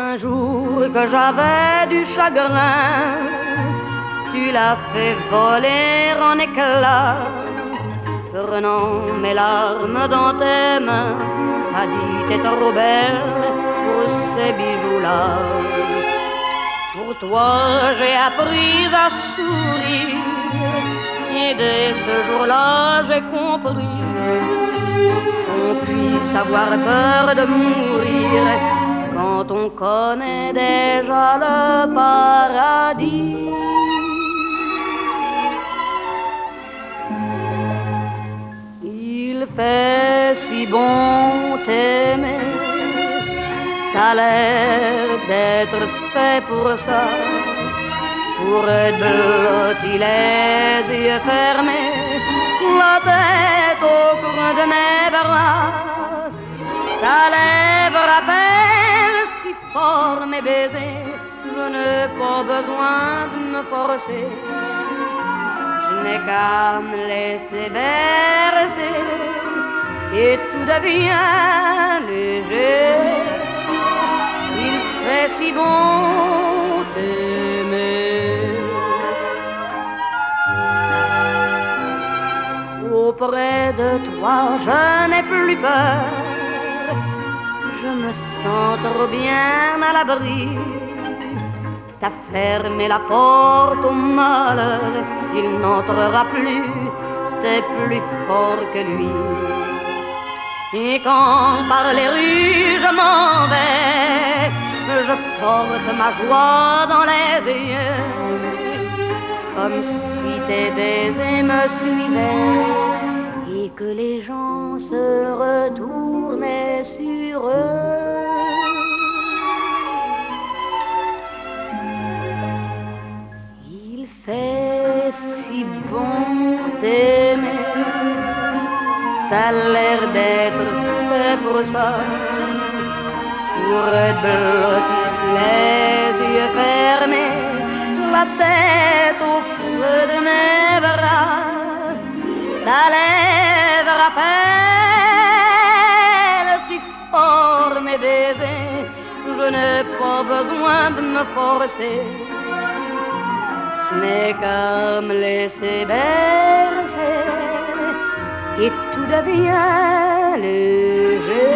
Un jour que j'avais du chagrin, tu l'as fait voler en éclats. Prenant mes larmes dans tes mains, t'as dit t'es trop belle pour ces bijoux-là. Pour toi j'ai appris à sourire, et dès ce jour-là j'ai compris qu'on puisse avoir peur de mourir quand on connaît déjà le paradis. Il fait si bon t'aimer, t'as l'air d'être fait pour ça, pour être blotti les yeux fermés, la tête au creux de mes bras. Ta lèvre appelle si fort mes baisers, je n'ai pas besoin de me forcer. Je n'ai qu'à me laisser bercer et tout devient léger. Il fait si bon t'aimer. Auprès de toi je n'ai plus peur, je me sens trop bien à l'abri. T'as fermé la porte au malheur, il n'entrera plus, t'es plus fort que lui. Et quand par les rues je m'en vais, je porte ma joie dans les yeux, comme si tes baisers me suivaient et que les gens se retournaient sur eux. Il fait si bon t'aimer, t'as l'air d'être fait pour ça, pour être blotti les yeux fermés, la tête au creux de mes bras. Ta lèvre appelle si fort mes baisers, je n'ai pas besoin de me forcer. Je n'ai qu'à me laisser bercer et tout devient léger.